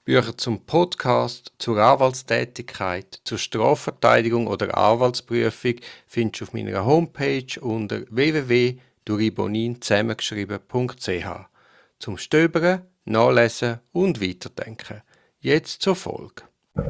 Bücher zum Podcast, zur Anwaltstätigkeit, zur Strafverteidigung oder Anwaltsprüfung findest du auf meiner Homepage unter www.duribonin zusammengeschrieben.ch. Zum Stöbern, Nachlesen und Weiterdenken. Jetzt zur Folge.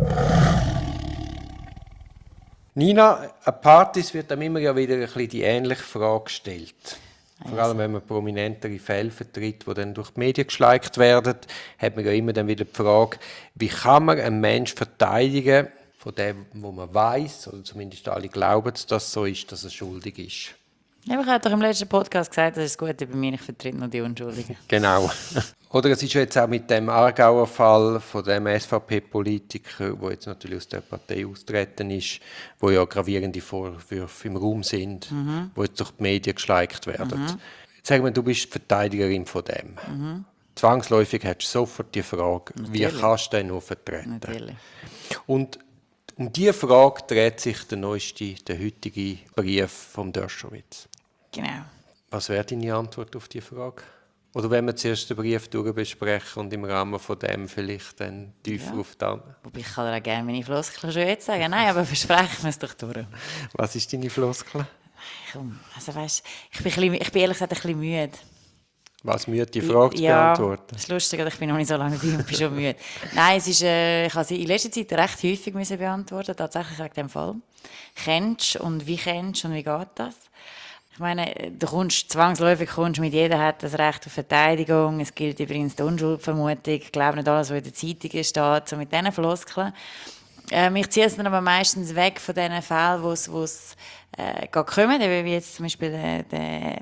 Nina, an Partys wird einem immer wieder ein bisschen die ähnliche Frage gestellt. Vor allem, wenn man prominentere Fälle vertritt, die dann durch die Medien geschleift werden, hat man ja immer dann wieder die Frage, wie kann man einen Menschen verteidigen, von dem, wo man weiß, oder zumindest alle glauben, dass das so ist, dass er schuldig ist. Ja, ich habe doch im letzten Podcast gesagt, das ist das Gute bei mir, ich vertrete nur die Unschuldigen. Genau. Oder es ist jetzt auch mit dem Aargauer Fall von dem SVP-Politiker, der jetzt natürlich aus der Partei austreten ist, wo ja gravierende Vorwürfe im Raum sind, wo jetzt durch die Medien geschleift werden. Jetzt sagen wir, du bist Verteidigerin von dem. Zwangsläufig hast du sofort die Frage, Natürlich. wie kannst du den noch vertreten? Natürlich. Und um diese Frage dreht sich der heutige Brief vom Dershowitz. Genau. Was wäre deine Antwort auf diese Frage? Oder wenn wir zuerst den Brief durchbesprechen und im Rahmen von dem vielleicht dann tiefer auf dann. Wobei ich kann dir auch gerne meine Floskeln schon jetzt sagen. Nein, aber besprechen wir es doch durch. Was ist deine Floskel? Komm, also weißt, ich bin ehrlich gesagt ein bisschen müde. Was müde, die Frage zu beantworten? Das ist lustig, ich bin noch nicht so lange dabei und bin schon müde. Nein, es ist, ich habe sie in letzter Zeit recht häufig müssen beantworten, tatsächlich wegen dem Fall. Kennst und wie geht das? Ich meine, du kommst zwangsläufig mit jedem hat das Recht auf Verteidigung. Es gilt übrigens die Unschuldsvermutung. Ich glaube nicht alles, was in der Zeitung steht, so mit diesen Floskeln. Ich ziehe es dann aber meistens weg von diesen Fällen, wo es kommen, wie jetzt zum Beispiel der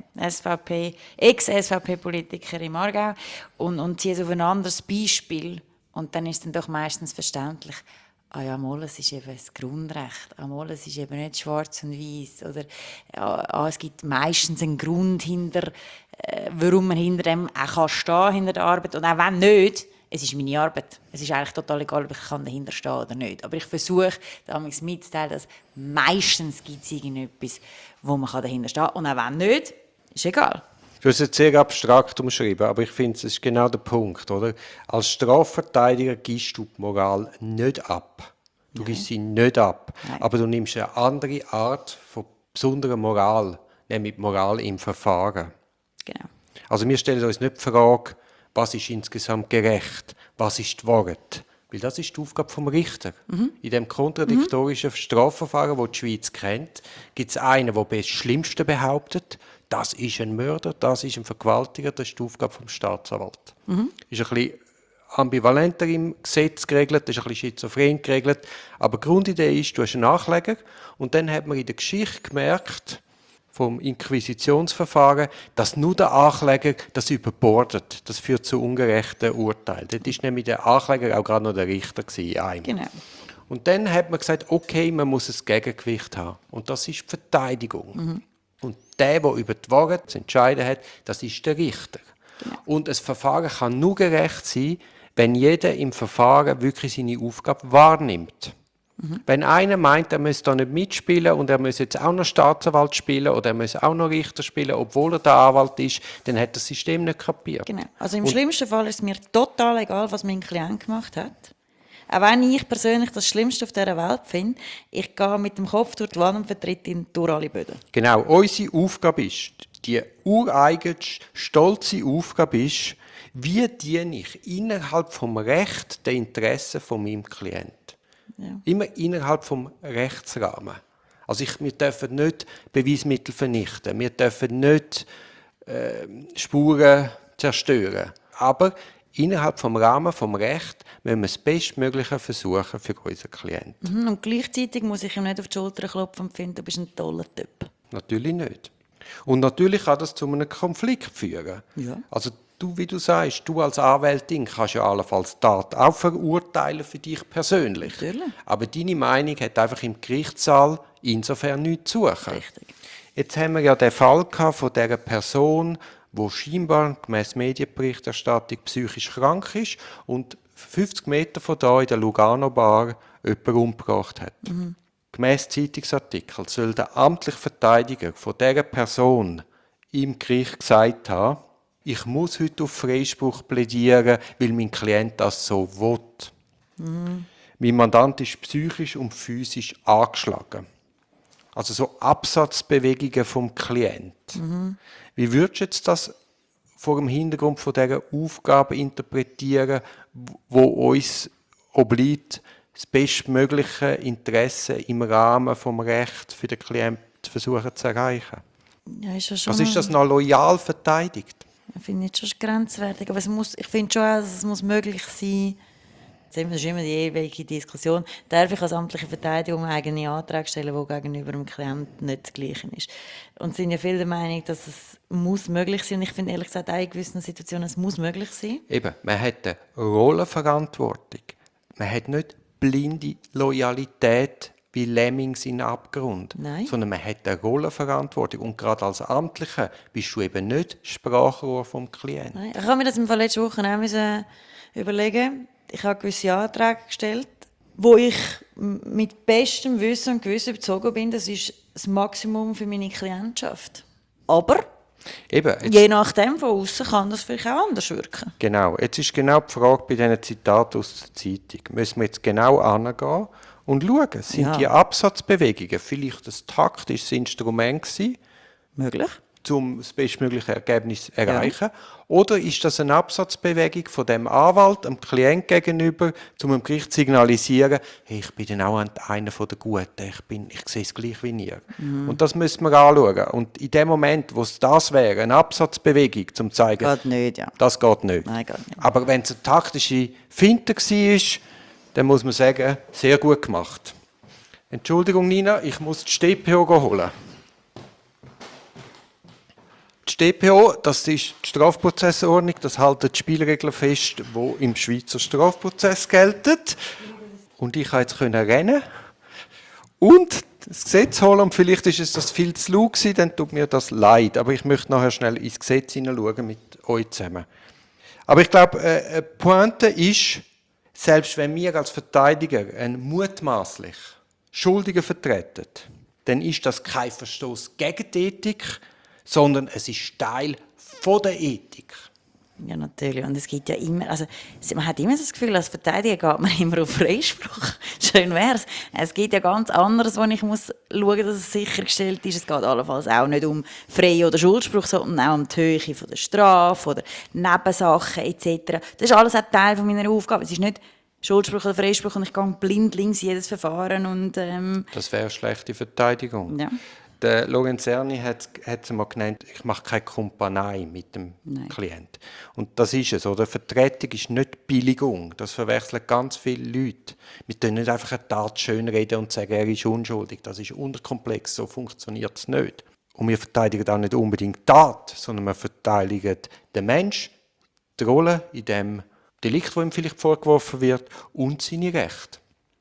Ex-SVP-Politiker im Aargau, und ziehe es auf ein anderes Beispiel. Und dann ist es dann doch meistens verständlich. Ah ja, mal, es ist eben das Grundrecht. Ah, mal, es ist eben nicht schwarz und weiß. Oder es gibt meistens einen Grund warum man hinter dem auch kann stehen, hinter der Arbeit. Und auch wenn nicht, es ist meine Arbeit. Es ist eigentlich total egal, ob ich dahinter stehen kann oder nicht. Aber ich versuche, damals mitzuteilen, dass meistens gibt es irgendetwas, wo man dahinter stehen kann. Und auch wenn nicht, ist egal. Du hast es sehr abstrakt umschrieben, aber ich finde, es ist genau der Punkt, oder? Als Strafverteidiger gibst du die Moral nicht ab. Du gibst sie nicht ab. Nein. Aber du nimmst eine andere Art von besonderer Moral, nämlich Moral im Verfahren. Genau. Also wir stellen uns nicht die Frage, was ist insgesamt gerecht, was ist die Wahrheit. Weil das ist die Aufgabe vom Richter. In dem kontradiktorischen Strafverfahren, das die Schweiz kennt, gibt es einen, der das Schlimmste behauptet, das ist ein Mörder, das ist ein Vergewaltiger, das ist die Aufgabe vom Staatsanwalt. Ist ein bisschen ambivalenter im Gesetz geregelt, ist ein bisschen schizophren geregelt, aber die Grundidee ist, du hast einen Nachleger und dann hat man in der Geschichte gemerkt, vom Inquisitionsverfahren, dass nur der Ankläger das überbordet. Das führt zu ungerechten Urteilen. Dort war nämlich der Ankläger auch gerade noch der Richter in einem. Genau. Und dann hat man gesagt, okay, man muss ein Gegengewicht haben. Und das ist die Verteidigung. Und der über die Wahrheit zu entscheiden hat, das ist der Richter. Genau. Und ein Verfahren kann nur gerecht sein, wenn jeder im Verfahren wirklich seine Aufgabe wahrnimmt. Wenn einer meint, er müsse da nicht mitspielen und er muss jetzt auch noch Staatsanwalt spielen oder er muss auch noch Richter spielen, obwohl er der Anwalt ist, dann hat das System nicht kapiert. Genau. Also im schlimmsten Fall ist es mir total egal, was mein Klient gemacht hat. Auch wenn ich persönlich das Schlimmste auf dieser Welt finde, ich gehe mit dem Kopf durch die Wand und vertrete ihn durch alle Böden. Genau, unsere Aufgabe ist, die ureigene, stolze Aufgabe ist, wie diene ich innerhalb vom Recht den Interessen von meinem Klienten. Ja. Immer innerhalb vom Rechtsrahmen. Also wir dürfen nicht Beweismittel vernichten, wir dürfen nicht Spuren zerstören. Aber innerhalb vom Rahmen vom Recht müssen wir das Bestmögliche versuchen für unseren Klienten. Und gleichzeitig muss ich ihm nicht auf die Schulter klopfen und finden, du bist ein toller Typ. Natürlich nicht. Und natürlich kann das zu einem Konflikt führen. Ja. Also du, wie du sagst, du als Anwältin kannst ja allenfalls die Tat auch verurteilen für dich persönlich. Natürlich. Aber deine Meinung hat einfach im Gerichtssaal insofern nichts zu suchen. Richtig. Jetzt haben wir ja den Fall gehabt von dieser Person, die scheinbar gemäss Medienberichterstattung psychisch krank ist und 50 Meter von da in der Lugano Bar jemanden umgebracht hat. Gemäss Zeitungsartikel soll der amtliche Verteidiger von dieser Person im Gericht gesagt haben, ich muss heute auf Freispruch plädieren, weil mein Klient das so will. Mein Mandant ist psychisch und physisch angeschlagen. Also so Absatzbewegungen vom Klient. Wie würdest du jetzt das vor dem Hintergrund von dieser Aufgabe interpretieren, wo uns obliegt, das bestmögliche Interesse im Rahmen des Rechts für den Klienten versuchen zu erreichen? Ja, ist ja schon, Was ist das noch loyal verteidigt? ich finde ich schon grenzwertig, aber ich finde schon auch, dass es muss möglich sein. Das ist immer die ewige Diskussion. Darf ich als amtliche Verteidigung eigene Anträge stellen, die gegenüber dem Klienten nicht das Gleiche ist? Und es sind ja viele der Meinung, dass es muss möglich sein. Und ich finde ehrlich gesagt, auch in gewissen Situationen, es muss möglich sein. Eben, man hat eine Rollenverantwortung. Man hat nicht blinde Loyalität wie Lemmings in den Abgrund. Nein. Sondern man hat eine Rollenverantwortung. Und gerade als Amtlicher bist du eben nicht Sprachrohr vom Klienten. Nein. Ich habe mir das im Fall letzte Woche auch überlegen. Ich habe gewisse Anträge gestellt, wo ich mit bestem Wissen und Gewissen überzeugt bin, das ist das Maximum für meine Klientschaft. Aber Eben, je nachdem, von außen kann das vielleicht auch anders wirken. Genau, jetzt ist genau die Frage bei diesen Zitaten aus der Zeitung. Müssen wir jetzt genau angehen und schauen, sind Ja. die Absatzbewegungen vielleicht ein taktisches Instrument gewesen, Möglich. um das bestmögliche Ergebnis zu erreichen? Oder ist das eine Absatzbewegung von dem Anwalt, dem Klient gegenüber, um dem Gericht zu signalisieren, hey, ich bin dann auch einer der Guten, ich sehe es gleich wie ihr. Und das müssen wir anschauen. Und in dem Moment, wo es das wäre, eine Absatzbewegung, um zu zeigen, Geht nicht, ja. das geht nicht. Nein, geht nicht. Aber wenn es eine taktische Finte war, dann muss man sagen, sehr gut gemacht. Entschuldigung, Nina, ich muss die StPO holen. Die StPO, das ist die Strafprozessordnung, das halten die Spielregeln fest, die im Schweizer Strafprozess gelten. Und ich konnte jetzt rennen und das Gesetz holen. Und vielleicht ist es das viel zu laut gewesen, dann tut mir das leid. Aber ich möchte nachher schnell ins Gesetz hineinschauen mit euch zusammen. Aber ich glaube, eine Pointe ist, selbst wenn wir als Verteidiger einen mutmaßlich Schuldigen vertreten, dann ist das kein Verstoß gegen die Ethik, sondern es ist Teil von der Ethik. Ja, natürlich. Und es gibt ja immer, also man hat immer das Gefühl, als Verteidiger geht man immer auf Freispruch. Schön wär's. Es gibt ja ganz anderes, wo ich muss schauen, dass es sichergestellt ist. Es geht allenfalls auch nicht um Frei- oder Schuldspruch, sondern auch um die Höhe von der Strafe oder Nebensachen etc. Das ist alles auch Teil von meiner Aufgabe. Es ist nicht Schuldspruch oder Freispruch und ich gehe blind links jedes Verfahren und Das wäre eine schlechte Verteidigung. ja. Der Lorenzerni hat es mal genannt, ich mache keine Kumpanei mit dem Klient. Und das ist es, oder? Vertretung ist nicht Billigung. Das verwechseln ganz viele Leute. Wir können nicht einfach eine Tat schönreden und sagen, er ist unschuldig. Das ist unterkomplex, so funktioniert es nicht. Und wir verteidigen auch nicht unbedingt die Tat, sondern wir verteidigen den Mensch, die Rolle in dem Delikt, das ihm vielleicht vorgeworfen wird, und seine Rechte.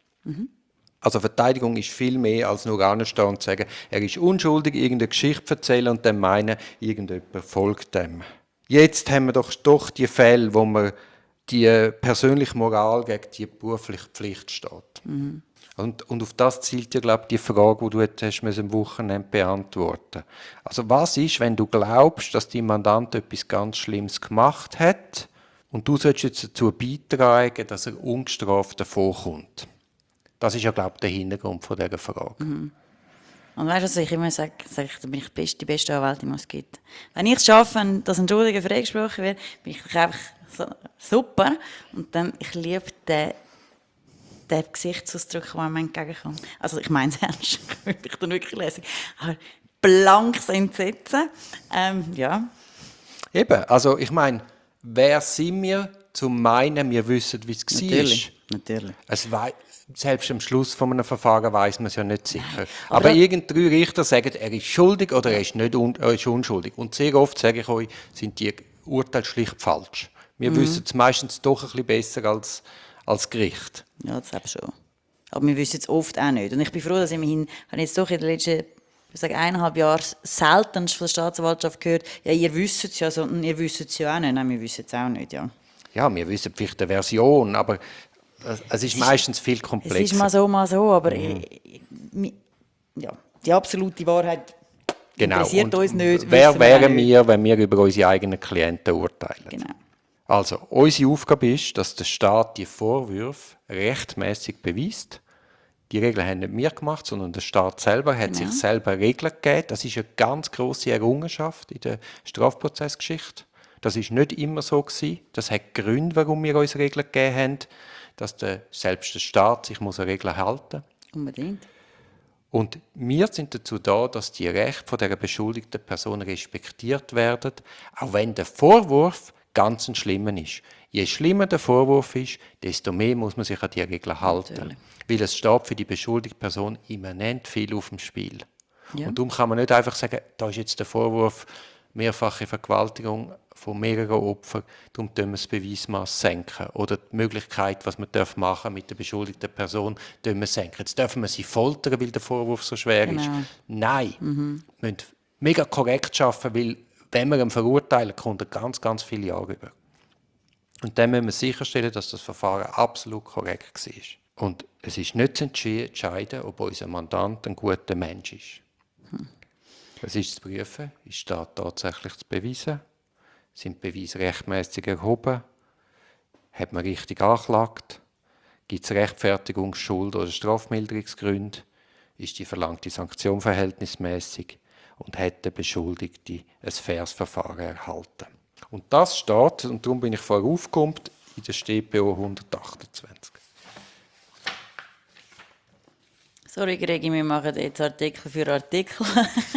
Also Verteidigung ist viel mehr als nur anstehen und sagen, er ist unschuldig, irgendeine Geschichte erzählen und dann meinen, irgendjemand folgt dem. Jetzt haben wir doch die Fälle, wo man die persönliche Moral gegen die berufliche Pflicht steht. Und auf das zielt ja, glaube ich, die Frage, die du jetzt hast, am Wochenende beantworten. Also was ist, wenn du glaubst, dass dein Mandant etwas ganz Schlimmes gemacht hat und du sollst jetzt dazu beitragen, dass er ungestraft davonkommt? Das ist ja, glaube ich, der Hintergrund von dieser Frage. Und weißt du, was ich immer sage, da bin ich die beste Anwältin, die es gibt. Wenn ich es schaffe, dass ein Schuldiger freigesprochen wird, bin ich einfach so, super. Und dann, ich liebe den Gesichtsausdruck, der einem entgegenkommt. Also ich meine es ernst, ich dann wirklich lesen. Aber blankes Entsetzen, ja. Eben, also ich meine, wer sind wir, zu meinen, wir wissen, wie es war? Natürlich. Selbst am Schluss von einem Verfahren weiss man es ja nicht sicher. Aber irgendein Richter sagen, er ist schuldig oder er ist unschuldig. Und sehr oft, sage ich euch, sind die Urteile schlicht falsch. Wir wissen es meistens doch ein bisschen besser als Gericht. Ja, das eben schon. Aber wir wissen es oft auch nicht. Und ich bin froh, dass immerhin, habe jetzt doch in den letzten 1,5 Jahren seltenst von der Staatsanwaltschaft gehört, ja, ihr wisst es ja, sondern ihr wisst es ja auch nicht. Nein, wir wissen es auch nicht, ja. Ja, wir wissen vielleicht eine Version, aber es ist meistens viel komplexer. Es ist mal so, aber ja, die absolute Wahrheit Genau. Interessiert Und uns nicht. wer wissen wir auch wären nicht. wir, wenn wir über unsere eigenen Klienten urteilen? Genau. Also, unsere Aufgabe ist, dass der Staat die Vorwürfe rechtmäßig beweist. Die Regeln haben nicht wir gemacht, sondern der Staat selber hat sich selber Regeln gegeben. Das ist eine ganz grosse Errungenschaft in der Strafprozessgeschichte. Das ist nicht immer so gewesen. Das hat Gründe, warum wir uns Regeln gegeben haben, dass selbst der Staat sich muss an Regeln halten muss. Unbedingt. Und wir sind dazu da, dass die Rechte von der beschuldigten Person respektiert werden, auch wenn der Vorwurf ganz ein schlimmer ist. Je schlimmer der Vorwurf ist, desto mehr muss man sich an die Regeln halten. Natürlich. Weil es steht für die beschuldigte Person immanent viel auf dem Spiel. Ja. Und darum kann man nicht einfach sagen, da ist jetzt der Vorwurf mehrfache Vergewaltigung von mehreren Opfern, darum müssen wir das Beweismaß senken. Oder die Möglichkeit, was man machen mit der beschuldigten Person, wir senken. Jetzt dürfen wir sie foltern, weil der Vorwurf so schwer ist. Nein, wir müssen mega korrekt arbeiten, weil wenn wir ihn verurteilen, kommt er ganz, ganz viele Jahre über. Und dann müssen wir sicherstellen, dass das Verfahren absolut korrekt war. Und es ist nicht zu entscheiden, ob unser Mandant ein guter Mensch ist. Es ist zu prüfen, ist das tatsächlich zu beweisen? Sind die Beweise rechtmäßig erhoben? Hat man richtig angeklagt? Gibt es Rechtfertigung, Schuld- oder Strafmilderungsgründe? Ist die verlangte Sanktion verhältnismäßig? Und hat der Beschuldigte ein faires Verfahren erhalten? Und das steht, und darum bin ich vorher aufgekommen, in der StPO 128. Sorry, Gregi, wir machen jetzt Artikel für Artikel.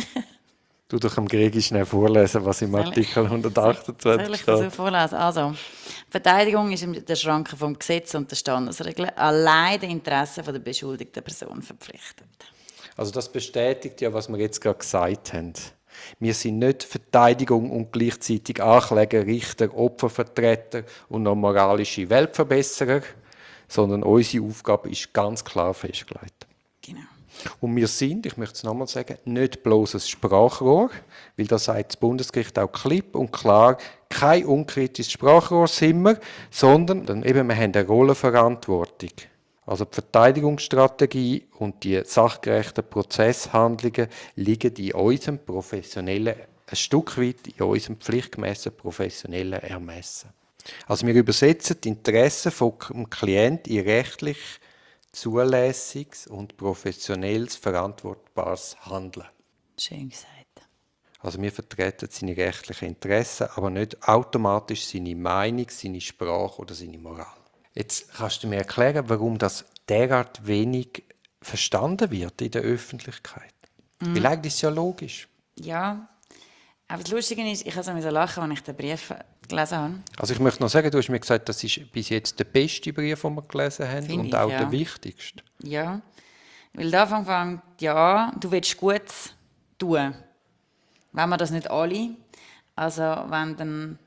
Du doch am Gregi schnell vorlesen, was im Artikel 128 Soll ich das so steht. vorlesen? Also, die Verteidigung ist in der Schranke vom Gesetz und der Standesregeln allein den Interessen der beschuldigten Person verpflichtet. Also das bestätigt ja, was wir jetzt gerade gesagt haben. Wir sind nicht Verteidigung und gleichzeitig Ankläger, Richter, Opfervertreter und noch moralische Weltverbesserer, sondern unsere Aufgabe ist ganz klar festgelegt. Genau. Und wir sind, ich möchte es nochmal sagen, nicht bloß ein Sprachrohr, weil das sagt das Bundesgericht auch klipp und klar, kein unkritisches Sprachrohr sind wir, sondern eben, wir haben eine Rollenverantwortung. Also die Verteidigungsstrategie und die sachgerechten Prozesshandlungen liegen in unserem professionellen, ein Stück weit in unserem pflichtgemäßen professionellen Ermessen. Also wir übersetzen die Interessen vom Klienten in rechtlich zulässiges und professionelles, verantwortbares Handeln. Schön gesagt. Also wir vertreten seine rechtlichen Interessen, aber nicht automatisch seine Meinung, seine Sprache oder seine Moral. Jetzt kannst du mir erklären, warum das derart wenig verstanden wird in der Öffentlichkeit. Weil eigentlich ist es ja logisch. Ja, aber das Lustige ist, ich habe so lachen, als ich den Brief gelesen habe. Also ich möchte noch sagen, du hast mir gesagt, das ist bis jetzt der beste Brief, den wir gelesen haben Finde und ich, auch ja. der wichtigste. Ja, weil da fängt ja, du willst Gutes tun. Wenn wir das nicht alle, also wenn dann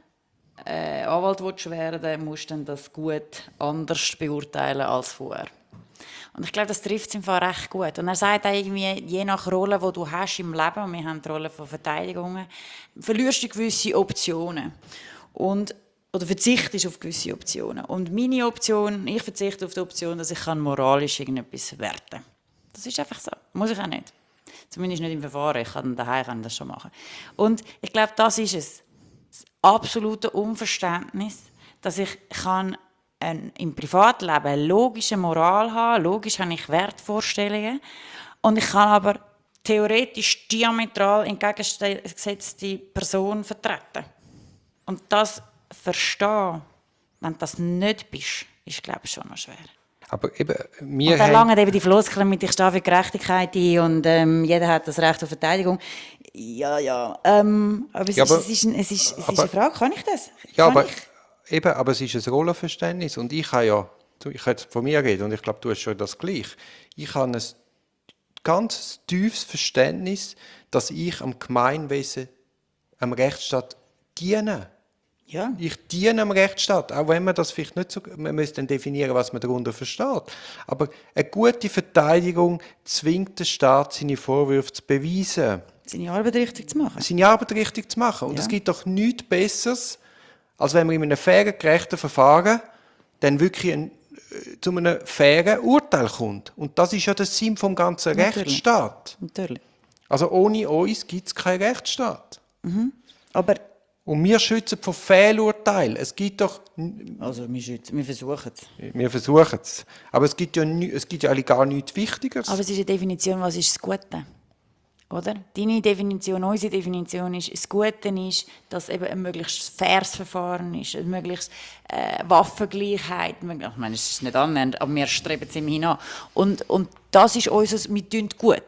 Anwalt werden willst, musst du dann das gut anders beurteilen als vorher. Und ich glaube, das trifft es im Fall recht gut. Und er sagt auch irgendwie, je nach Rolle, die du hast im Leben, und wir haben die Rolle von Verteidigungen, verlierst du gewisse Optionen. Oder verzichtest auf gewisse Optionen. Und meine Option, ich verzichte auf die Option, dass ich moralisch irgendetwas werten kann. Das ist einfach so. Muss ich auch nicht. Zumindest nicht im Verfahren. Ich kann daheim das schon machen. Und ich glaube, das ist es. Das absolute Unverständnis, dass ich im Privatleben eine logische Moral haben. Logisch habe ich Wertvorstellungen. Und ich kann aber theoretisch diametral entgegengesetzte Person vertreten. Und das verstehen, wenn du das nicht bist, ist, glaube ich, schon noch schwer. Aber eben, Und dann langen eben die Floskeln mit «Ich stehe für Gerechtigkeit ein» und jeder hat das Recht auf Verteidigung. Ja. Aber es ist eine Frage, kann ich das? Aber es ist ein Rollenverständnis und ich kann jetzt von mir reden und ich glaube, du hast schon das Gleiche. Ich habe ein ganz tiefes Verständnis, dass ich am Gemeinwesen, am Rechtsstaat diene. Ja. Ich diene am Rechtsstaat, auch wenn man das vielleicht nicht so... Man müsste dann definieren, was man darunter versteht. Aber eine gute Verteidigung zwingt den Staat, seine Vorwürfe zu beweisen. Seine Arbeit richtig zu machen. Seine Arbeit richtig zu machen. Und es gibt doch nichts Besseres, als wenn man in einem fairen, gerechten Verfahren dann wirklich zu einem fairen Urteil kommt. Und das ist ja der Sinn vom ganzen Rechtsstaat. Natürlich. Also ohne uns gibt es keinen Rechtsstaat. Aber Und wir schützen vor Fehlurteilen. Es gibt doch... also wir versuchen es. Wir versuchen es. Aber es gibt ja eigentlich gar nichts Wichtigeres. Aber es ist eine Definition, was ist das Gute? Oder? Deine Definition, unsere Definition ist, das Gute ist, dass eben ein möglichst faires Verfahren ist, eine möglichst Waffengleichheit. Ich meine, es ist nicht annähernd, aber wir streben es immerhin an. Und das ist unser, wir tun es gut.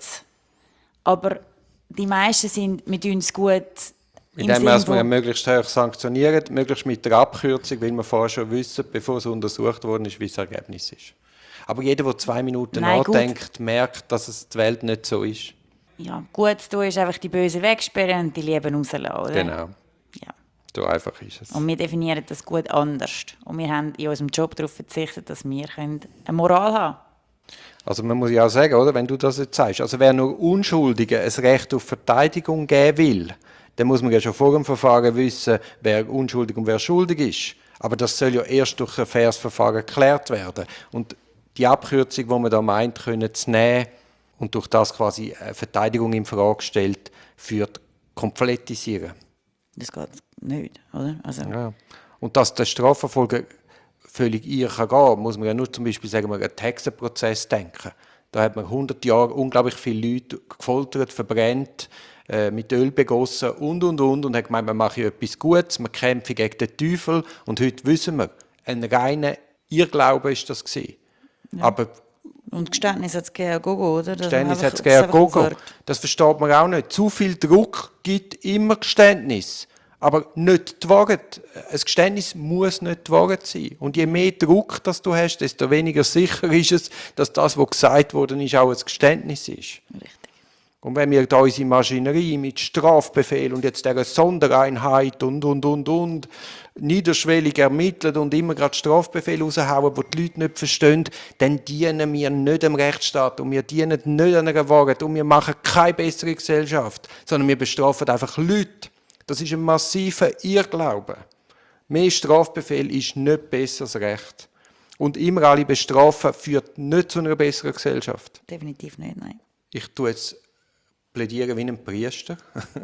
Aber die meisten sind, wir tun es gut Indem wir möglichst hoch sanktionieren, möglichst mit der Abkürzung, weil wir vorher schon wissen, bevor es untersucht worden ist, wie das Ergebnis ist. Aber jeder, der 2 Minuten nachdenkt, merkt, dass die Welt nicht so ist. Ja, gut zu tun ist einfach die Bösen wegsperren und die Lieben rauslassen, oder? Genau. Ja. So einfach ist es. Und wir definieren das gut anders. Und wir haben in unserem Job darauf verzichtet, dass wir eine Moral haben können. Also man muss ja auch sagen, oder, wenn du das jetzt sagst, also wer nur Unschuldigen ein Recht auf Verteidigung geben will, dann muss man ja schon vor dem Verfahren wissen, wer unschuldig und wer schuldig ist. Aber das soll ja erst durch ein faires Verfahren geklärt werden. Und die Abkürzung, die man da meint, können zu nehmen und durch das quasi eine Verteidigung in Frage stellt, führt komplettisieren. Das geht nicht, oder? Also, Ja. Und dass der Strafverfolger völlig irre kann gehen, muss man ja nur zum Beispiel sagen, wir an den Hexenprozess denken. Da hat man 100 Jahre unglaublich viele Leute gefoltert, verbrennt, mit Öl begossen und hat gemeint, man mache etwas Gutes, man kämpfe gegen den Teufel und heute wissen wir, ein reiner Irrglaube ist das gewesen. Ja. Aber und Geständnis hat es gegeben, Gogo, oder? Geständnis hat es gegeben, Gogo. Das versteht man auch nicht. Zu viel Druck gibt immer Geständnis. Aber nicht die Wahrheit. Ein Geständnis muss nicht die Wahrheit sein. Und je mehr Druck das du hast, desto weniger sicher ist es, dass das, was gesagt worden ist, auch ein Geständnis ist. Richtig. Und wenn wir da unsere Maschinerie mit Strafbefehl und jetzt dieser Sondereinheit und niederschwellig ermitteln und immer gerade Strafbefehl raushauen, die die Leute nicht verstehen, dann dienen wir nicht dem Rechtsstaat und wir dienen nicht einer Wahrheit und wir machen keine bessere Gesellschaft, sondern wir bestrafen einfach Leute. Das ist ein massiver Irrglaube. Mehr Strafbefehl ist nicht besseres Recht. Und immer alle bestrafen führt nicht zu einer besseren Gesellschaft. Definitiv nicht, nein. Ich tue jetzt plädieren wie ein Priester.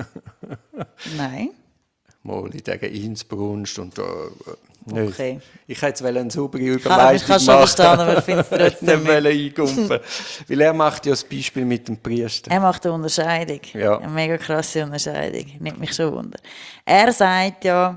Nein. Mal in dieser Innsbrunst und nicht. Okay. Ich hätte jetzt eine saubere Überleitung machen. Ich kann schon verstehen, aber ich finde es trotzdem nicht eingumpen. Weil er macht ja das Beispiel mit dem Priester. Er macht eine Unterscheidung. Ja. Eine mega krasse Unterscheidung. Nimmt mich schon wunder. Er sagt ja,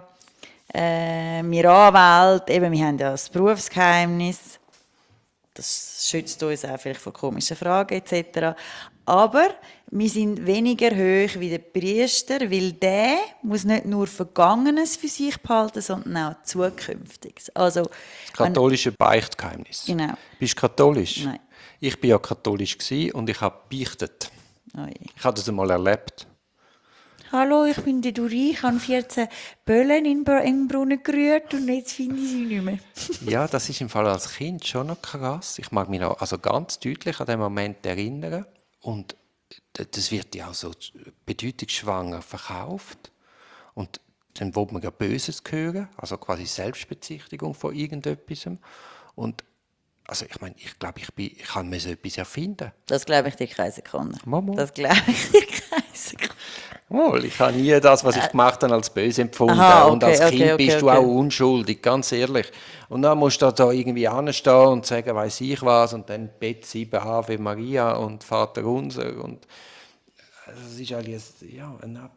wir Anwälte, eben, wir haben ja das Berufsgeheimnis. Das schützt uns auch vielleicht vor komischen Fragen etc. Aber wir sind weniger hoch wie der Priester, weil der muss nicht nur Vergangenes für sich behalten, sondern auch Zukünftiges. Also, das katholische Beichtgeheimnis. Genau. Bist du katholisch? Nein. Ich war ja katholisch und ich habe beichtet. Oh ich habe das einmal erlebt. Hallo, ich bin der Duri, ich habe 14 Böllen in den Brunnen gerührt und jetzt finde ich sie nicht mehr. Ja, das ist im Fall als Kind schon noch krass. Ich mag mich noch also ganz deutlich an den Moment erinnern. Und das wird ja auch so bedeutungsschwanger verkauft. Und dann will man ja Böses hören, also quasi Selbstbezichtigung von irgendetwas. Und also ich meine, ich glaube, ich kann mir so etwas erfinden. Das glaube ich dir keine Sekunde. Mama. Das glaube ich dir keine Sekunde. Mal, ich habe nie das, was ich gemacht habe, als böse empfunden. Aha, okay, und als Kind okay, bist du okay. auch unschuldig, ganz ehrlich. Und dann musst du da irgendwie anstehen und sagen, weiss ich was, und dann Bet 7 Ave Maria und Vater Unser. Und das ist alles, ja,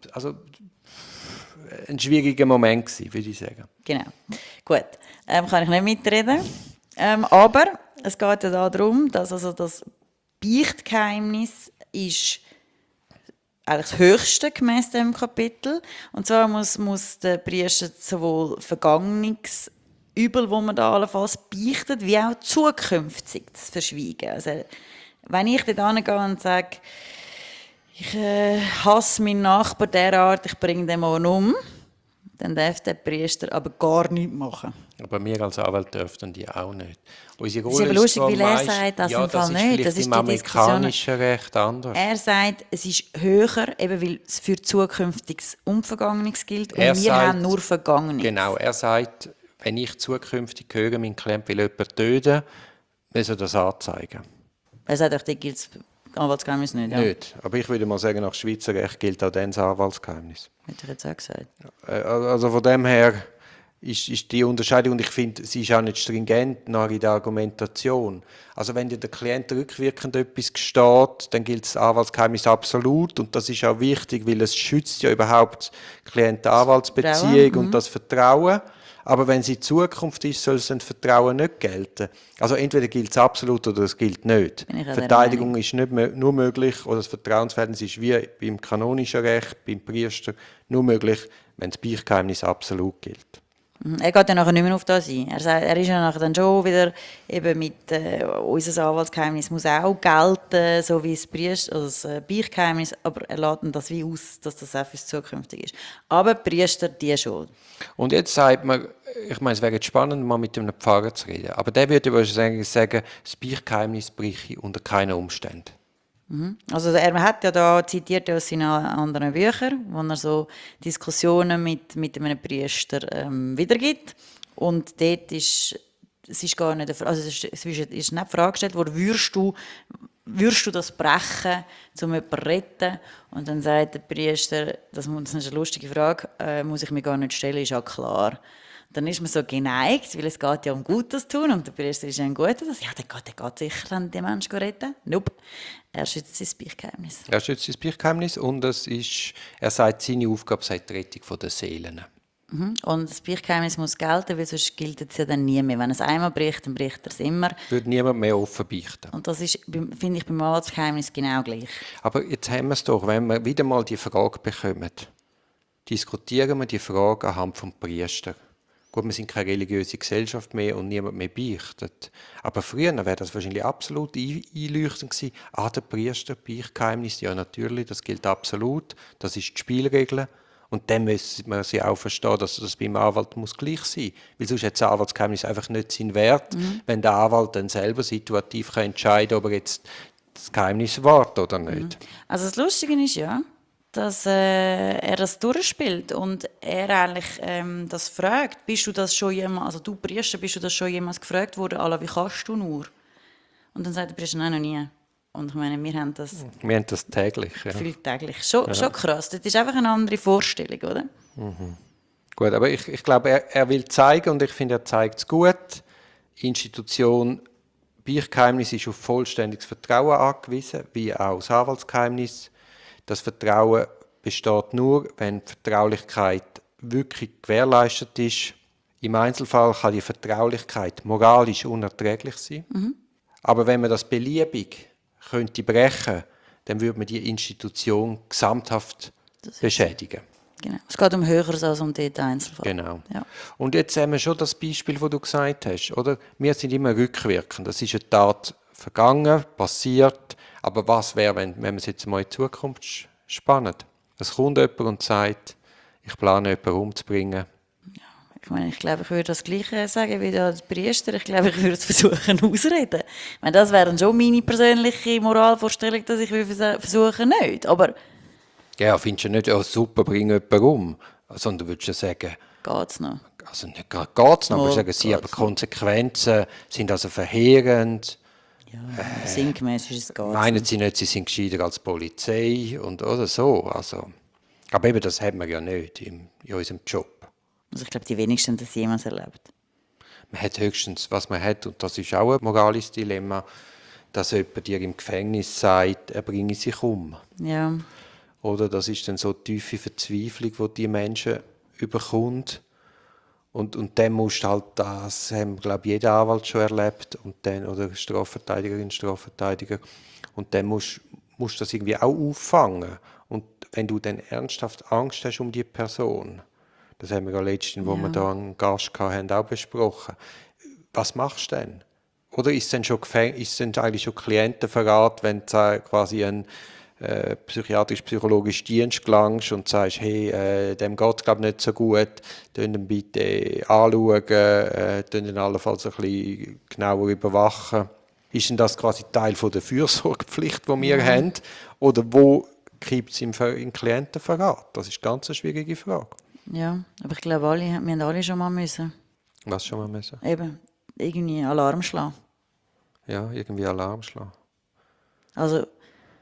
ein schwieriger Moment gewesen, würde ich sagen. Genau. Gut, kann ich nicht mitreden. Aber es geht ja darum, dass also das Beichtgeheimnis ist eigentlich das Höchste gemäss dem Kapitel. Und zwar muss der Priester sowohl vergangenes Übel, wo man da allenfalls beichtet, wie auch zukünftiges verschweigen. Also, wenn ich dort hingehe und sage, ich hasse meinen Nachbar derart, ich bringe den morgen um, dann darf der Priester aber gar nichts machen. Aber wir als Anwälte dürften die auch nicht. Unsere Das ist aber lustig, weil er sagt das im Fall nicht. Das ist im amerikanischen Recht anders. Er sagt, es ist höher, eben weil es für zukünftiges und Vergangenes gilt und wir sagt, haben nur Vergangenes. Genau, er sagt, wenn ich zukünftig höre, mein Klient will jemanden töten, muss er das anzeigen. Er sagt auch, da gilt das Anwaltsgeheimnis nicht, ja. Nicht. Aber ich würde mal sagen, nach Schweizer Recht gilt auch dann das Anwaltsgeheimnis. Hätte ich jetzt auch gesagt. Also von dem her ist die Unterscheidung, und ich finde, sie ist auch nicht stringent nach in der Argumentation. Also wenn dir der Klient rückwirkend etwas gesteht, dann gilt das Anwaltsgeheimnis absolut, und das ist auch wichtig, weil es schützt ja überhaupt Klient-Anwaltsbeziehung und das Vertrauen. Aber wenn es in Zukunft ist, soll das Vertrauen nicht gelten. Also entweder gilt es absolut oder es gilt nicht. Bin ich auch der Verteidigung Meinung. ist nicht nur möglich, oder das Vertrauensverhältnis ist wie beim kanonischen Recht, beim Priester, nur möglich, wenn das Beichtgeheimnis absolut gilt. Er geht ja nachher nicht mehr auf das ein. Er ist ja nachher dann schon wieder eben mit unser Anwaltsgeheimnis muss auch gelten, so wie das das Beichtgeheimnis, aber er lässt dann das wie aus, dass das auch fürs Zukünftige ist. Aber die Priester, die schon. Und jetzt sagt man, ich meine, es wäre jetzt spannend, mal mit einem Pfarrer zu reden, aber der würde wahrscheinlich sagen, das Beichtgeheimnis breche unter keinen Umständen. Also er hat ja da zitiert aus seinen anderen Büchern, wo er so Diskussionen mit einem Priester wiedergibt. Und dort ist es ist gar nicht, also es ist nicht die Frage gestellt worden, würdest du das brechen, um jemanden zu retten? Und dann sagt der Priester, das ist eine lustige Frage, muss ich mir gar nicht stellen, ist ja klar. Dann ist man so geneigt, weil es geht ja um Gutes tun und der Priester ist ja ein Guter. Ja, der geht sicher dann den Menschen retten. Nope. Er schützt sein Beichtgeheimnis. Er schützt sein Beichtgeheimnis und er sagt, seine Aufgabe sei die Rettung der Seelen. Und das Beichtgeheimnis muss gelten, weil sonst gilt es ja dann nie mehr. Wenn es einmal bricht, dann bricht er es immer. Würde niemand mehr offen beichten. Und das ist, finde ich, beim Anwaltsgeheimnis genau gleich. Aber jetzt haben wir es doch, wenn wir wieder mal die Frage bekommen, diskutieren wir die Frage anhand vom Priester. Gut, wir sind keine religiöse Gesellschaft mehr und niemand mehr beichtet. Aber früher wäre das wahrscheinlich absolut einleuchtend gewesen. Der Priester, Beichtgeheimnis, ja natürlich, das gilt absolut, das ist die Spielregel. Und dann müssen wir sie auch verstehen, dass das beim Anwalt muss gleich sein muss. Weil sonst hat das Anwaltsgeheimnis einfach nicht seinen Wert, wenn der Anwalt dann selber situativ entscheiden kann, ob er jetzt das Geheimnis wahrt oder nicht. Also das Lustige ist ja, dass er das durchspielt und er eigentlich das fragt. Bist du das schon jemals, also du Priester, bist du das schon jemals gefragt worden, Alla, wie kannst du nur? Und dann sagt der Priester, nein, noch nie. Und ich meine, wir haben das täglich. Ja. gefühlt täglich. Schon krass. Das ist einfach eine andere Vorstellung, oder? Gut, aber ich glaube, er will zeigen, und ich finde, er zeigt es gut. Institution Beichtgeheimnis ist auf vollständiges Vertrauen angewiesen, wie auch das Anwaltsgeheimnis. Das Vertrauen besteht nur, wenn die Vertraulichkeit wirklich gewährleistet ist. Im Einzelfall kann die Vertraulichkeit moralisch unerträglich sein. Aber wenn man das beliebig könnte brechen, dann würde man die Institution gesamthaft beschädigen. Genau. Es geht um Höheres als um den Einzelfall. Genau. Ja. Und jetzt haben wir schon das Beispiel, das du gesagt hast, oder? Wir sind immer rückwirkend. Das ist eine Tat vergangen, passiert. Aber was wäre, wenn wir es jetzt mal in die Zukunft spannen? Es kommt jemand und sagt, ich plane jemanden umzubringen. Ich glaube, ich würde das Gleiche sagen wie der Priester. Ich glaube, ich würde es versuchen auszureden. Ich meine, das wäre dann schon meine persönliche Moralvorstellung, dass ich versuchen nicht. Aber ja, findest du nicht, ja, super, bring jemanden um. Sondern würdest du sagen, geht's noch? Also nicht gerade geht's noch, aber sagen sie, aber Konsequenzen sind also verheerend. Ja, sinngemäß ist es geht's Meinen sie nicht, sie sind gescheiter als die Polizei oder so. Also, aber eben, das haben wir ja nicht in unserem Job. Also ich glaube, die wenigsten haben das jemals erlebt. Man hat höchstens, was man hat, und das ist auch ein moralisches Dilemma, dass jemand dir im Gefängnis sagt, er bringe sich um. Ja. Oder das ist dann so eine tiefe Verzweiflung, die die Menschen überkommt. Und dann musst du halt das, haben, glaube ich, jeder Anwalt schon erlebt, und dann, oder Strafverteidigerin, Strafverteidiger. Und dann musst du das irgendwie auch auffangen. Und wenn du dann ernsthaft Angst hast um die Person, das haben wir ja letztens, wo wir da einen Gast hatten, auch besprochen. Was machst du denn? Oder ist es denn eigentlich schon Klientenverrat, wenn du quasi einen psychiatrisch-psychologischen Dienst gelangst und sagst, hey, dem geht es glaube ich nicht so gut, ihn bitte anschauen, ihn allenfalls ein bisschen genauer überwachen. Ist denn das quasi Teil von der Fürsorgepflicht, die wir haben? Oder wo kippt es in Klientenverrat? Das ist ganz eine schwierige Frage. Ja, aber ich glaube, wir haben alle schon mal müssen. Was schon mal müssen? Eben, irgendwie Alarm schlagen. Ja, irgendwie Alarm schlagen. Also,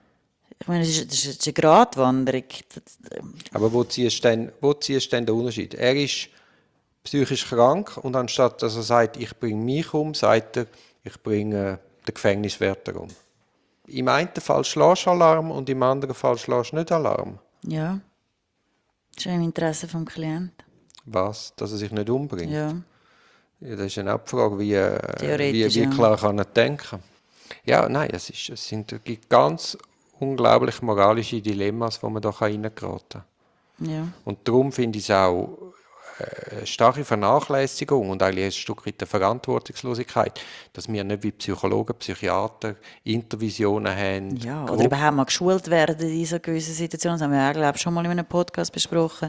Ich meine, das ist eine Gratwanderung. Aber wo ziehst du denn den Unterschied? Er ist psychisch krank und anstatt dass er sagt, ich bringe mich um, sagt er, ich bringe den Gefängniswärter um. Im einen Fall schlägst du Alarm und im anderen Fall schlägst du nicht Alarm. Ja, das ist im Interesse des Klienten. Was? Dass er sich nicht umbringt? Ja, Ja, das ist eine Abfrage, theoretisch, wie klar kann er denken? Ja, nein, es gibt ganz unglaublich moralische Dilemmas, wo man da reingeraten kann. ja. Und darum finde ich es auch eine starke Vernachlässigung und eigentlich ein Stück weit der Verantwortungslosigkeit, dass wir nicht wie Psychologen, Psychiater Intervisionen haben. Ja, oder überhaupt mal geschult werden in dieser gewissen Situation. Das haben wir ja, glaube ich, schon mal in einem Podcast besprochen.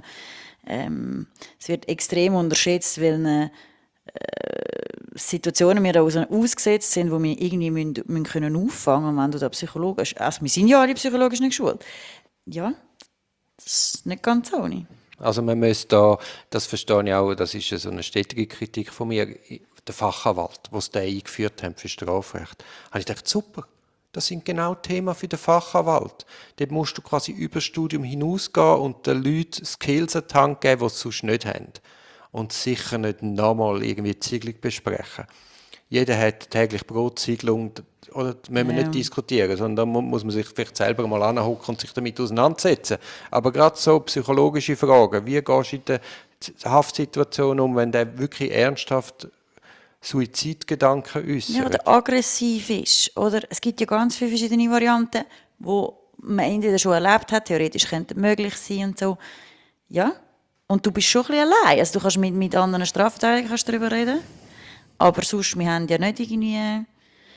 Es wird extrem unterschätzt, weil Situationen wir da ausgesetzt sind, wo wir irgendwie müssen können auffangen, wenn du da psychologisch, also wir sind ja alle psychologisch nicht geschult. Ja, das ist nicht ganz ohne. Also man müsste da, das verstehe ich auch, das ist so eine stetige Kritik von mir, der Fachanwalt, der es eingeführt haben für Strafrecht. Habe ich gedacht, super, das sind genau Themen für den Fachanwalt. Dort musst du quasi über das Studium hinausgehen und den Leuten Skills an die Hand geben, die sie sonst nicht haben. Und sicher nicht nochmal irgendwie Ziegelung besprechen. Jeder hat täglich Brotziegelung, oder müssen wir nicht diskutieren, sondern da muss man sich vielleicht selber mal anhocken und sich damit auseinandersetzen. Aber gerade so psychologische Fragen, wie gehst du in der Haftsituation um, wenn der wirklich ernsthaft Suizidgedanken äußert? Ja, oder aggressiv ist. Oder es gibt ja ganz viele verschiedene Varianten, wo man entweder schon erlebt hat, theoretisch könnte möglich sein und so. Ja, und du bist schon ein bisschen allein. Also du kannst mit anderen Strafverteidigern darüber reden, aber sonst, wir haben ja nicht irgendwie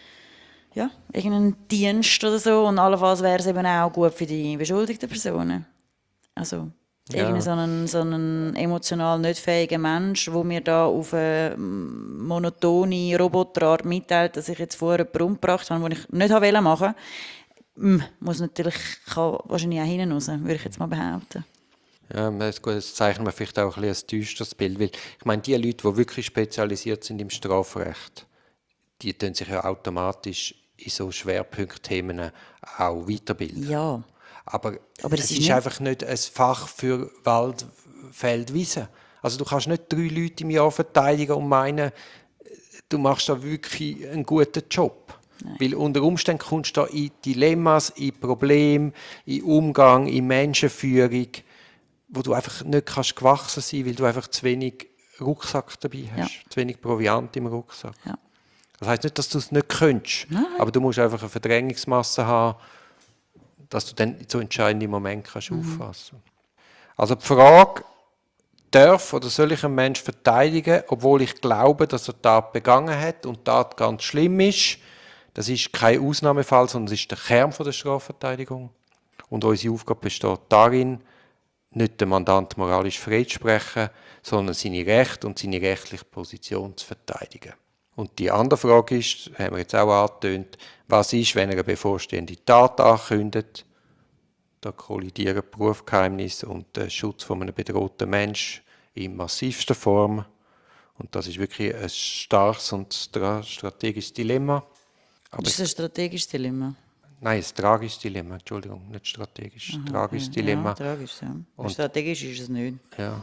irgendeinen Dienst oder so und allenfalls wäre es eben auch gut für die beschuldigten Personen. Also irgendein so ein emotional nicht fähiger Mensch, wo mir da auf eine monotone Roboterart mitteilt, dass ich jetzt vorher jemanden umgebracht habe, den ich nicht machen wollte, kann wahrscheinlich auch hinten raus, würde ich jetzt mal behaupten. Ja, das zeichnet mir vielleicht auch ein düsteres Bild, weil ich meine, die Leute, die wirklich spezialisiert sind im Strafrecht, die tun sich ja automatisch in so Schwerpunktthemen auch weiterbilden. Ja. Aber das es ist ist einfach nicht ein Fach für Wald, Feld, Wiese. Also du kannst nicht 3 Leute im Jahr verteidigen und meinen, du machst da wirklich einen guten Job. Nein. Weil unter Umständen kommst du da in Dilemmas, in Probleme, in Umgang, in Menschenführung, wo du einfach nicht kannst gewachsen sein, weil du einfach zu wenig Rucksack dabei hast, zu wenig Proviant im Rucksack. Ja. Das heisst nicht, dass du es nicht könntest, aber du musst einfach eine Verdrängungsmasse haben, dass du dann so entscheidende Momente kannst auffassen. Also die Frage, darf oder soll ich einen Menschen verteidigen, obwohl ich glaube, dass er die Tat begangen hat und die Tat ganz schlimm ist, das ist kein Ausnahmefall, sondern es ist der Kern der Strafverteidigung. Und unsere Aufgabe besteht darin, nicht den Mandant moralisch freizusprechen, sondern seine Rechte und seine rechtliche Position zu verteidigen. Und die andere Frage ist, haben wir jetzt auch angetönt, was ist, wenn er eine bevorstehende Tat ankündigt? Da kollidieren Berufsgeheimnis und der Schutz von einem bedrohten Menschen in massivster Form. Und das ist wirklich ein starkes und strategisches Dilemma. Aber ist das ein strategisches Dilemma? Nein, ein tragisches Dilemma, Entschuldigung, nicht strategisch. Ein tragisches Dilemma. Ja, tragisch, ja. Und strategisch ist es nicht. Ja.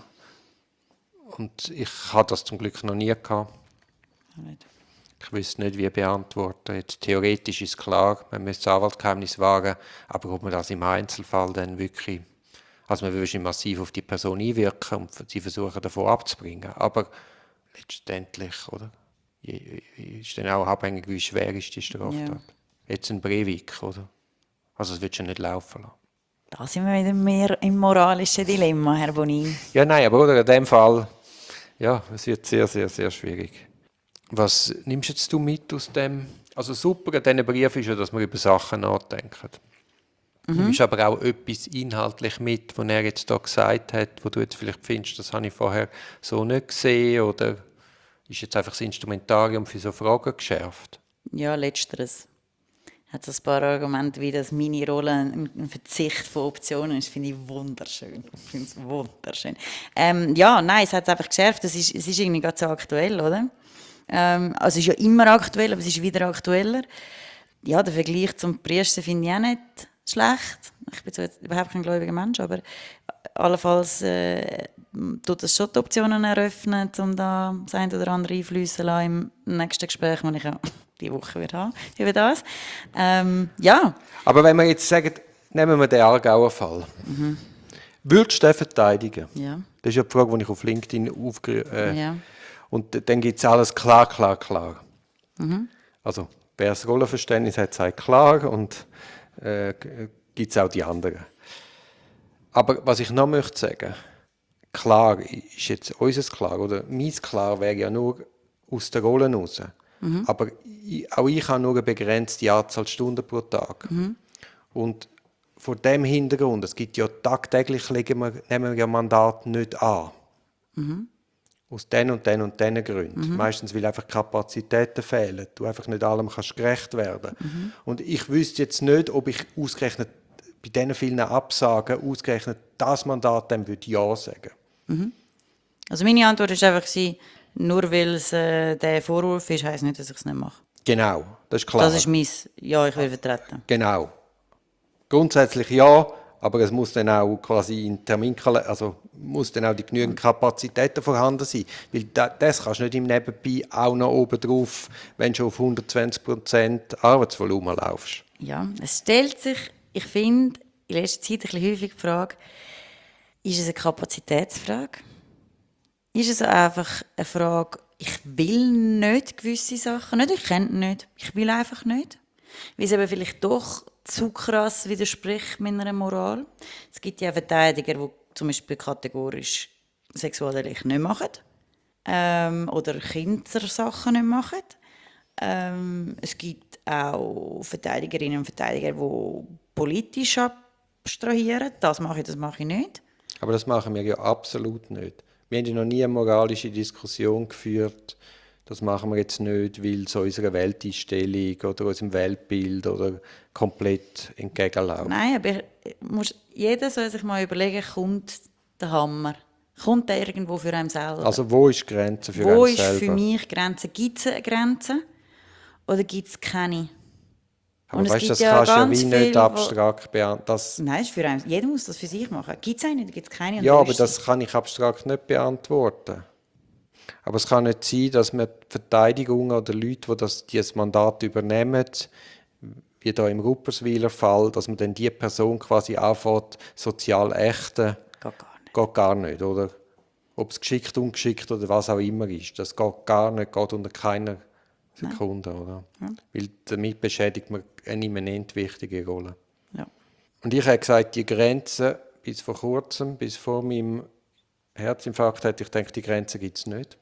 Und ich hatte das zum Glück noch nie gehabt. Nicht. Ich wüsste nicht, wie beantworten. Jetzt, theoretisch ist klar, man müsste das Anwaltsgeheimnis wahren, aber ob man das im Einzelfall dann wirklich, also man würde massiv auf die Person einwirken und sie versuchen davon abzubringen. Aber letztendlich, oder, ist dann auch abhängig, wie schwer ist die Straftat. Ja. Jetzt ein Breivik, oder? Also das willst du nicht laufen lassen. Da sind wir wieder mehr im moralischen Dilemma, Herr Bonin. Ja, nein, aber oder, in dem Fall, ja, es wird sehr, sehr, sehr schwierig. Was nimmst jetzt du mit aus dem? Also super an diesen Brief ist ja, dass wir über Sachen nachdenken. Du nimmst aber auch etwas inhaltlich mit, was er jetzt da gesagt hat, wo du jetzt vielleicht findest, das habe ich vorher so nicht gesehen, oder ist jetzt einfach das Instrumentarium für so Fragen geschärft? Ja, letzteres. Hat ein paar Argumente, wie das meine Rolle ein Verzicht von Optionen ist, finde ich wunderschön. Ich finde es wunderschön. Ja, nein, es hat es einfach geschärft. Es ist irgendwie gerade so aktuell, oder? Also es ist ja immer aktuell, aber es ist wieder aktueller. Ja, der Vergleich zum Priester finde ich auch nicht schlecht. Ich bin zwar jetzt überhaupt kein gläubiger Mensch, aber allenfalls tut es schon die Optionen eröffnen, um da das eine oder andere einfließen zu lassen im nächsten Gespräch, das ich ja diese Woche wieder haben über das. Ja. Aber wenn wir jetzt sagen, nehmen wir den Aargauer Fall. Würdest du den verteidigen? Ja. Das ist ja die Frage, die ich auf LinkedIn aufgerufen Ja. Und dann gibt es alles klar, klar, klar. Also, wer das Rollenverständnis hat, sagt klar und gibt es auch die anderen. Aber was ich noch möchte sagen, klar ist jetzt unser klar, oder mein klar wäre ja nur aus der Rolle raus. Aber auch ich habe nur eine begrenzte Anzahl Stunden pro Tag. Und vor dem Hintergrund, es gibt ja tagtäglich, nehmen wir ja Mandate nicht an. Aus den und den Gründen. Meistens, weil einfach Kapazitäten fehlen. Du einfach nicht allem kannst gerecht werden. Und ich wüsste jetzt nicht, ob ich ausgerechnet bei diesen vielen Absagen ausgerechnet das Mandat dann würde Ja sagen. Also meine Antwort war einfach, nur weil es der Vorwurf ist, heisst nicht, dass ich es nicht mache. Genau, das ist klar. Das ist mein Ja, ich will vertreten. Genau. Grundsätzlich ja, aber es muss dann auch quasi in Terminkalender, also muss dann auch die genügend Kapazitäten vorhanden sein. Weil das kannst du nicht im Nebenbei auch noch oben drauf, wenn du schon auf 120% Arbeitsvolumen laufst. Ja, es stellt sich, ich finde, in letzter Zeit ein bisschen häufig die Frage, ist es eine Kapazitätsfrage? Ist es einfach eine Frage, ich will nicht gewisse Sachen, nicht, ich kenne nicht, ich will einfach nicht. Weil es eben vielleicht doch zu krass widerspricht meiner Moral. Es gibt ja Verteidiger, die zum Beispiel kategorisch Sexualdelikte nicht machen oder Kindersachen nicht machen. Es gibt auch Verteidigerinnen und Verteidiger, die politisch abstrahieren. Das mache ich nicht. Aber das machen wir ja absolut nicht. Wir haben ja noch nie eine moralische Diskussion geführt. Das machen wir jetzt nicht, weil es unserer Welteinstellung oder unserem Weltbild oder komplett entgegenläuft. Nein, aber jeder soll sich mal überlegen, kommt der Hammer? Kommt der irgendwo für einen selber? Also wo ist die Grenze für Wo einen ist selber? für mich die Grenze? Gibt es eine Grenze oder gibt es keine? Aber Und es weißt, gibt das ja kannst du ja ganz wie nicht viel, abstrakt beantworten. Nein, ist für einen. Jeder muss das für sich machen. Gibt es eine oder gibt es keine? Und Ja, dann aber ist das kann ich abstrakt nicht beantworten. Aber es kann nicht sein, dass man die Verteidigung oder Leute, die dieses Mandat übernehmen, wie da im Rupperswiler Fall, dass man dann die Person quasi anfängt, sozial ächten. Geht gar nicht. Geht gar nicht, oder? Ob es geschickt, ungeschickt oder was auch immer ist. Das geht gar nicht, geht unter keiner Sekunde, oder? Weil damit beschädigt man eine immanent wichtige Rolle. Ja. Und ich habe gesagt, die Grenze bis vor kurzem, bis vor meinem Herzinfarkt, hätte ich gedacht, die Grenze gibt es nicht.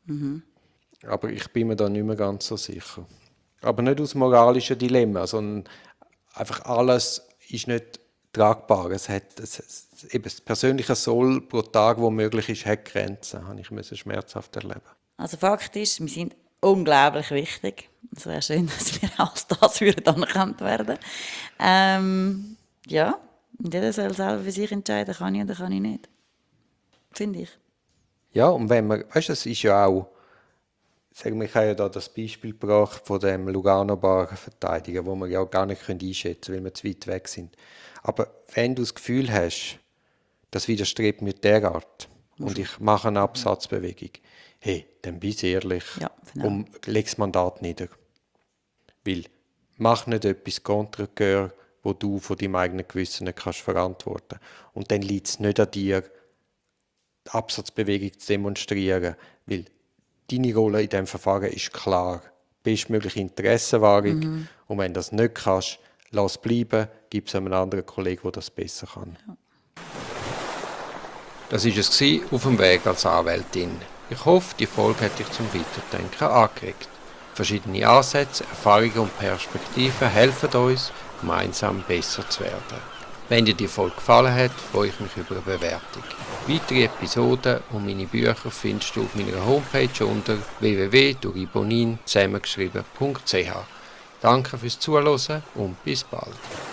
Aber ich bin mir da nicht mehr ganz so sicher. Aber nicht aus moralischen Dilemma, sondern einfach alles ist nicht tragbar. Eben das persönliche Soll pro Tag, wo möglich ist, hat Grenzen. Das musste ich schmerzhaft erleben. Also Fakt ist, wir sind unglaublich wichtig. Es wäre schön, dass wir als das anerkannt werden. Ja, und jeder soll selber für sich entscheiden, kann ich oder kann ich nicht. Finde ich. Ja, und wenn man, weißt du, es ist ja auch, sagen wir, ich habe ja da das Beispiel gebracht von dem Lugano-Bar-Verteidiger, wo wir ja auch gar nicht einschätzen können, weil wir zu weit weg sind. Aber wenn du das Gefühl hast, das widerstrebt mir derart und ich mache eine Absatzbewegung, hey, dann bist du ehrlich und leg das Mandat nieder. Weil, mach nicht etwas contre cœur, wo du von deinem eigenen Gewissen nicht kannst verantworten. Und dann liegt es nicht an dir, die Absatzbewegung zu demonstrieren, weil deine Rolle in diesem Verfahren ist klar. Bestmögliche Interessenwahrung. Und wenn du das nicht kannst, lass es bleiben, gib es einem anderen Kollegen, der das besser kann. Ja. Das war es auf dem Weg als Anwältin. Ich hoffe, die Folge hat dich zum Weiterdenken angeregt. Verschiedene Ansätze, Erfahrungen und Perspektiven helfen uns, gemeinsam besser zu werden. Wenn dir die Folge gefallen hat, freue ich mich über eine Bewertung. Weitere Episoden und meine Bücher findest du auf meiner Homepage unter www.duribonin zusammengeschrieben.ch. Danke fürs Zuhören und bis bald.